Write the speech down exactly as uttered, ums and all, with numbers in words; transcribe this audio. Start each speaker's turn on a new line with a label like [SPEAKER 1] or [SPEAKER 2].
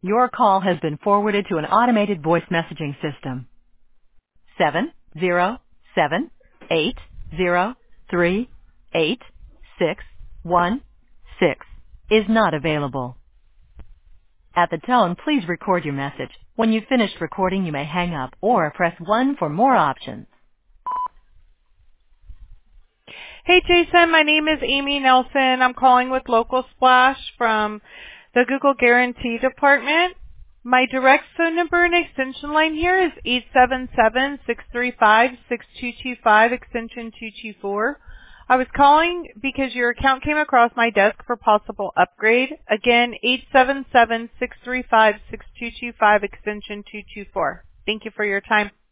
[SPEAKER 1] Your call has been forwarded to an automated voice messaging system. Seven zero seven eight zero three eight six one six is not available. At the tone, please record your message. When you've finished recording, you may hang up or press one for more options.
[SPEAKER 2] Hey Jason, my name is Amy Nelson. I'm calling with Local Splash from the Google Guarantee Department. My direct phone number and extension line here is eight seven seven, six three five, six two two five, extension two two four. I was calling because your account came across my desk for possible upgrade. Again, eight seven seven, six three five, six two two five, extension two two four. Thank you for your time.